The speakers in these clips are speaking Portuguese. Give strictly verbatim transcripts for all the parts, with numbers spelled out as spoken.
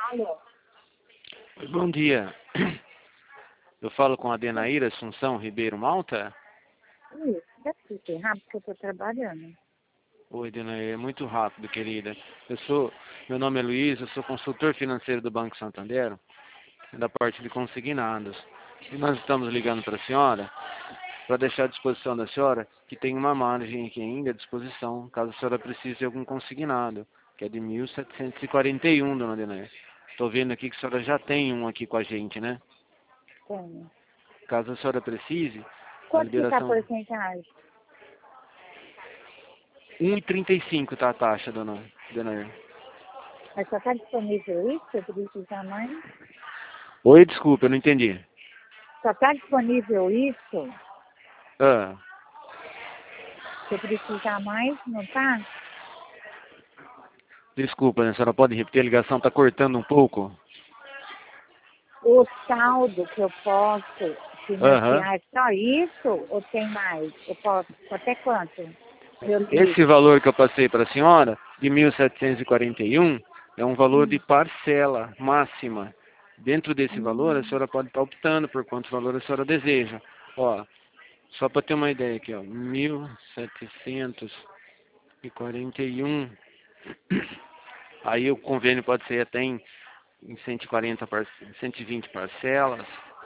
Alô? Oi, bom dia. Eu falo com a Denaíra Assunção Ribeiro Malta? Isso, deve ser rápido porque eu estou trabalhando. Oi, Denaíra, é muito rápido, querida. Eu sou, meu nome é Luiz, eu sou consultor financeiro do Banco Santander, da parte de consignados. E nós estamos ligando para a senhora para deixar à disposição da senhora que tem uma margem aqui ainda à disposição, caso a senhora precise de algum consignado, que é de mil setecentos e quarenta e um, dona Denaíra. Estou vendo aqui que a senhora já tem um aqui com a gente, né? Tenho. Caso a senhora precise, a Quanto que está a liberação porcentagem? um e trinta e cinco tá a taxa, dona Denaíra. Mas só está disponível isso? Se eu precisar mais? Oi, desculpa, eu não entendi. Só está disponível isso? Ah, Se eu precisar mais, não tá? desculpa, né? A senhora pode repetir, a ligação está cortando um pouco. O saldo que eu posso Aham. financiar é só isso ou tem mais? Eu posso até quanto? Meu Esse limite. valor que eu passei para a senhora, de mil setecentos e quarenta e um, é um valor de Hum. parcela máxima. Dentro desse valor, a Hum. senhora pode estar optando por quanto valor a senhora deseja. Ó, só para ter uma ideia aqui, ó, mil setecentos e quarenta e um. Aí o convênio pode ser até em, em cento e quarenta, par- cento e vinte parcelas.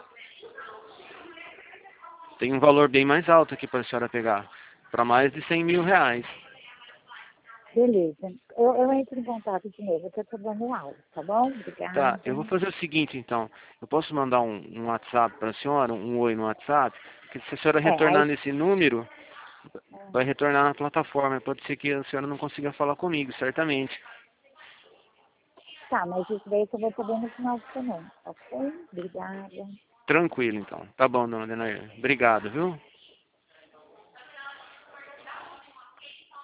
Tem um valor bem mais alto aqui para a senhora pegar, para mais de cem mil reais. Beleza. Eu, eu entro em contato de novo, eu estou dando aula, tá bom? Tá, Obrigada. eu vou fazer o seguinte então, eu posso mandar um, um WhatsApp para a senhora, um oi no WhatsApp, que se a senhora É, retornar aí. nesse número, É. vai retornar na plataforma. Pode ser que a senhora não consiga falar comigo, certamente. Tá, mas isso daí eu vou saber no final de semana, ok? Obrigada. Tranquilo então. Tá bom, dona Denair. Obrigado, viu?